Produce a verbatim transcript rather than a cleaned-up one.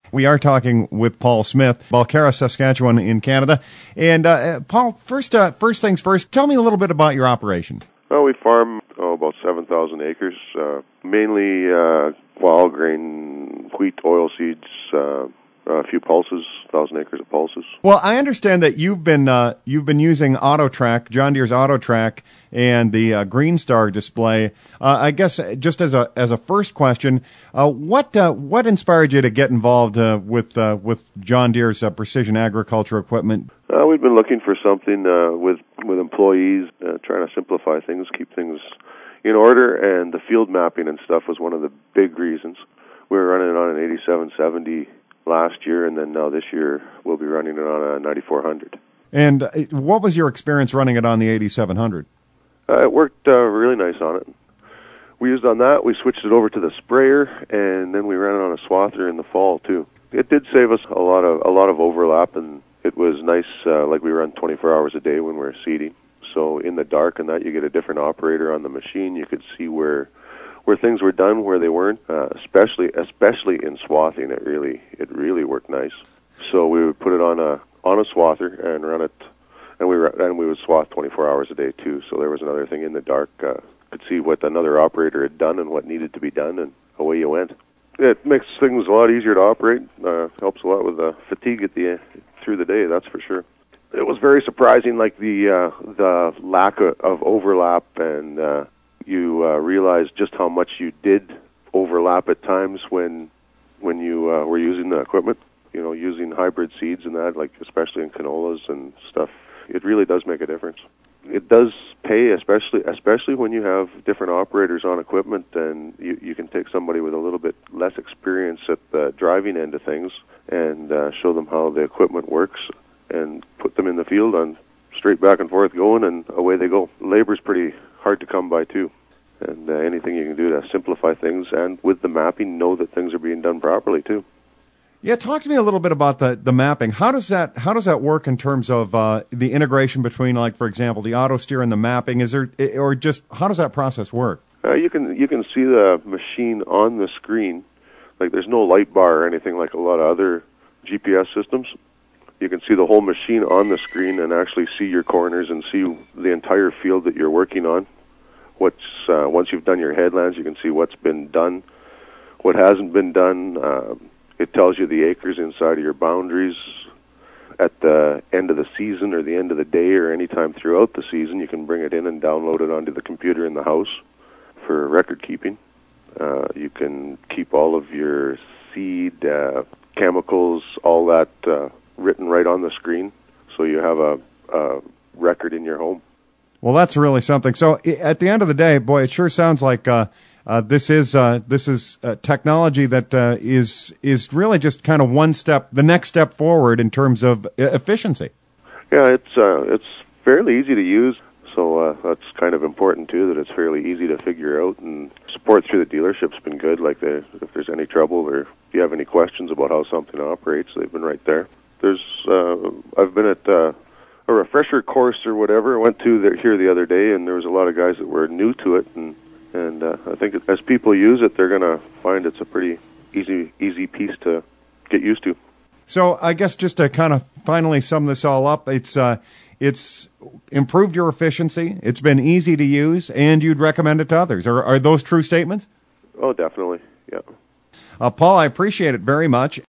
We are talking with Paul Smith, Balcarres, Saskatchewan in Canada. And uh, Paul, first uh, first things first, tell me a little bit about your operation. Well, we farm oh, about seven thousand acres, uh, mainly uh, wild grain, wheat, oilseeds, uh, a few pulses, one thousand acres of pulses. Well, I understand that you've been uh, you've been using AutoTrack, John Deere's AutoTrack, and the uh, Green Star display. Uh, I guess just as a as a first question, uh, what uh, what inspired you to get involved uh, with uh, with John Deere's uh, precision agriculture equipment? Uh, we've been looking for something uh, with with employees, uh, trying to simplify things, keep things in order, and the field mapping and stuff was one of the big reasons. We were running it on an eighty-seven seventy last year, and then now this year we'll be running it on a ninety-four hundred. And what was your experience running it on the eighty-seven hundred? Uh, it worked uh, really nice on it. We used on that, we switched it over to the sprayer, and then we ran it on a swather in the fall too. It did save us a lot of a lot of overlap, and it was nice, uh, like we run twenty-four hours a day when we're seeding. So in the dark and that, you get a different operator on the machine. You could see where where things were done, where they weren't, uh, especially especially in swathing. It really it really worked nice. So we would put it on a on a swather and run it, and we and we would swath twenty-four hours a day too. So there was another thing in the dark. Uh, could see what another operator had done and what needed to be done, and away you went. It makes things a lot easier to operate. Uh, helps a lot with the fatigue at the through the day. That's for sure. It was very surprising, like the uh, the lack of, of overlap, and uh, you uh, realize just how much you did overlap at times when when you uh, were using the equipment. You know, using hybrid seeds and that, like especially in canolas and stuff. It really does make a difference. It does pay, especially especially when you have different operators on equipment, and you, you can take somebody with a little bit less experience at the driving end of things and uh, show them how the equipment works and put them in the field on straight back and forth going, and away they go. Labor's pretty hard to come by too, and uh, anything you can do to simplify things, and with the mapping, know that things are being done properly too. Yeah, talk to me a little bit about the, the mapping. How does that how does that work in terms of uh, the integration between, like, for example, the auto steer and the mapping? Is there, or just how does that process work? Uh, you can you can see the machine on the screen. Like, there's no light bar or anything like a lot of other G P S systems. You can see the whole machine on the screen and actually see your corners and see the entire field that you're working on. What's uh, once you've done your headlands, you can see what's been done, what hasn't been done. Uh, It tells you the acres inside of your boundaries at the end of the season or the end of the day or any time throughout the season. You can bring it in and download it onto the computer in the house for record keeping. Uh, you can keep all of your seed, uh, chemicals, all that uh, written right on the screen, so you have a, a record in your home. Well, that's really something. So at the end of the day, boy, it sure sounds like uh, uh, this is uh, this is uh, technology that uh, is is really just kind of one step, the next step forward in terms of efficiency. Yeah, it's uh, it's fairly easy to use, so uh, that's kind of important too. That it's fairly easy to figure out, and support through the dealership's been good. Like, they, if there's any trouble or if you have any questions about how something operates, they've been right there. There's uh, I've been at uh, a refresher course or whatever. I went to there, here the other day, and there was a lot of guys that were new to it, and and uh, I think as people use it, they're going to find it's a pretty easy easy piece to get used to. So I guess just to kind of finally sum this all up, it's uh, it's improved your efficiency, it's been easy to use, and you'd recommend it to others. Are, are those true statements? Oh, definitely, yeah. Uh, Paul, I appreciate it very much.